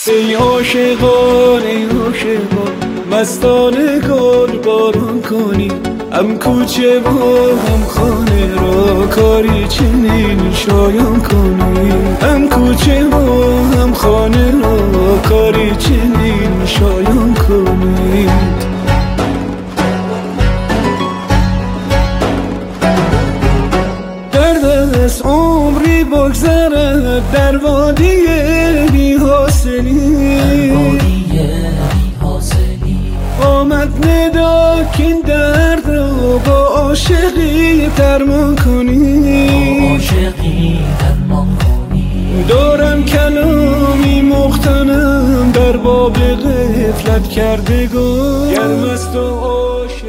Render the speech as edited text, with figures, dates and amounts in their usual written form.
ای عاشقان ای عاشقان مستانه گل بارون کنی، هم کوچه و هم خانه را کاری چنین شایان کنی، هم کوچه و هم خانه را کاری چنین شایان کنی. در دست عمری بگذرد در وادی بی حاصلی، آمد ندا که این درد رو با عاشقی درمان کنی. دارم کلامی مختنم در باب غفلت کردگان، گرم است و عاشق